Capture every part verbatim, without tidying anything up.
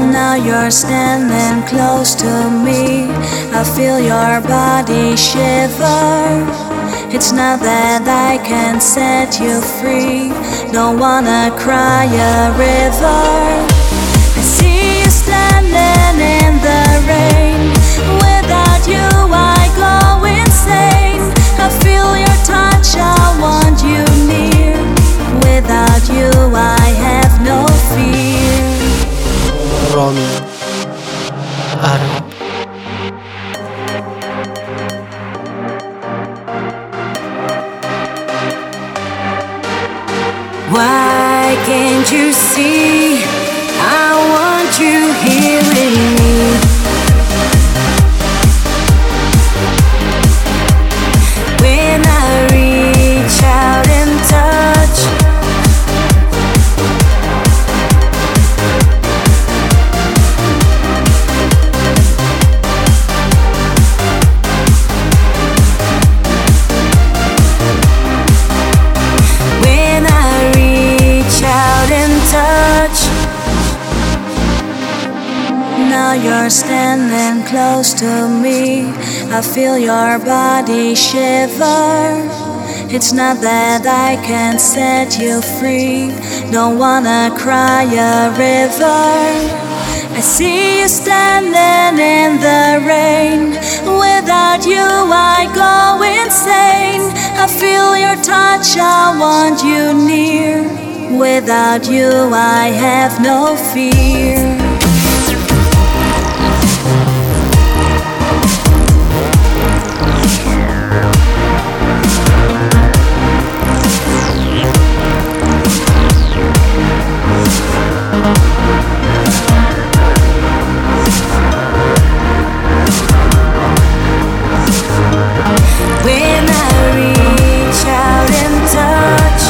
Now you're standing close to me. I feel your body shiver. It's not that I can set you free. Don't wanna cry a river. I see you standing in the rain. Without you I go insane. I feel your touch, I want you near. Without you I have no fear. Romeo, Arab. Why can't you see? I want you here with me. When I reach out and touch, when I reach out and touch. Now you're standing close to me. I feel your body shiver. It's not that I can set you free. Don't wanna cry a river. I see you standing in the rain. Without you I go insane. I feel your touch, I want you near. Without you I have no fear. When I reach out and touch,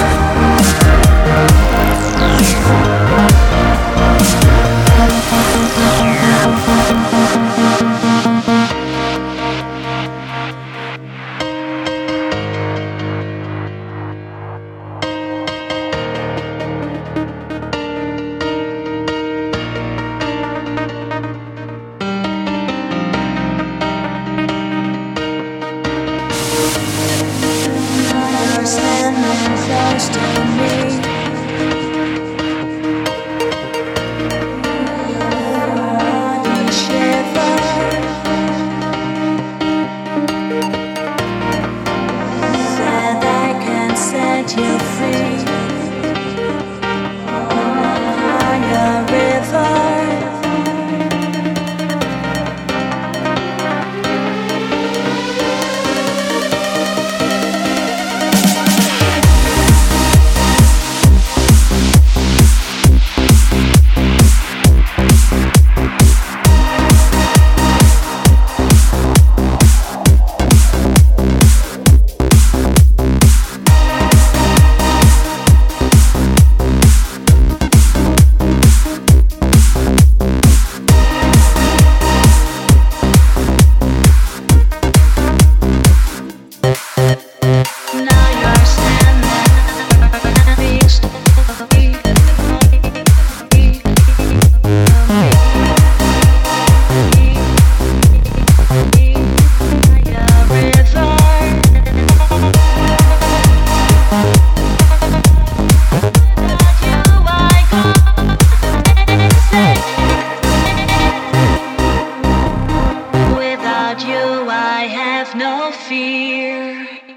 you're standing close to me. Body shiver. Said I can set you free. Higher river. Without you I have no fear.